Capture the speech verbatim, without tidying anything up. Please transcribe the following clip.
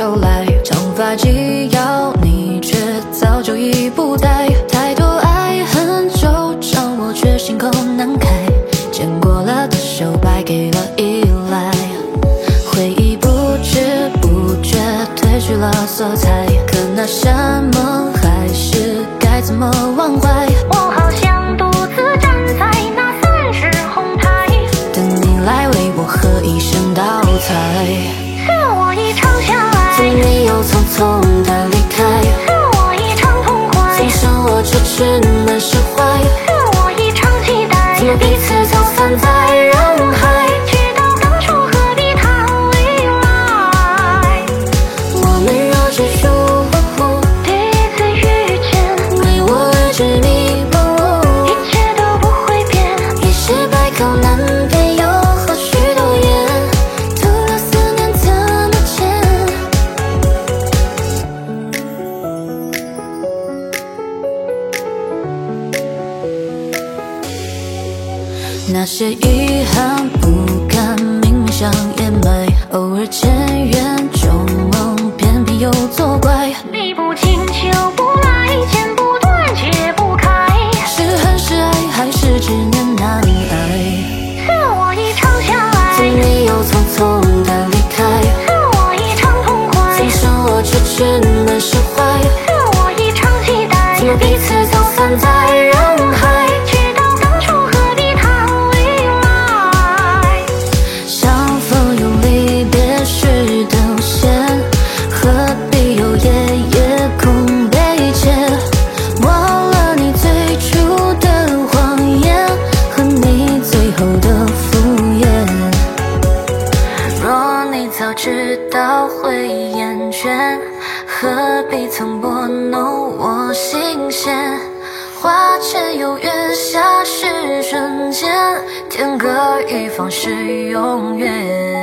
头来，长发及腰，你却早就已不戴。太多爱恨纠缠，我却心口难开。见过了的手，败给了依赖，回忆不知不觉褪去了色彩。可那山盟海誓该怎么忘怀？ 我好像独自站在那三世红台， 等你来为我喝一声倒彩。 赐我一场相爱， 怎你又匆匆的离开？ 赐我一场痛快， 总伤我咫尺难释怀。 赐我一场期待， 怎么彼此走散在人海？ 知道当初何必谈未来。 我们若只属第一次遇见， 为我而执迷不悟， 一切都不会变。 一时百口难辩，又何须多言？徒留思念怎么见？那些遗憾不敢明明想掩埋，偶尔签约旧梦，偏偏又作怪。 理不清求不来，剪不断解不开， 是恨是爱，还是执念难挨？ 赐我一场相爱， 怎你又匆匆的离开？ 赐我一场痛快， 总伤我咫尺难释怀。 赐我一场期待， 怎么彼此走散在人海？ 知道当初何必谈未来。 相逢有离别时等闲，何必又夜夜空悲切？忘了你最初的谎言和你最后的敷衍。若你早知道会厌倦，何必曾拨弄我心弦？花前有月下是瞬间，天各一方是永远。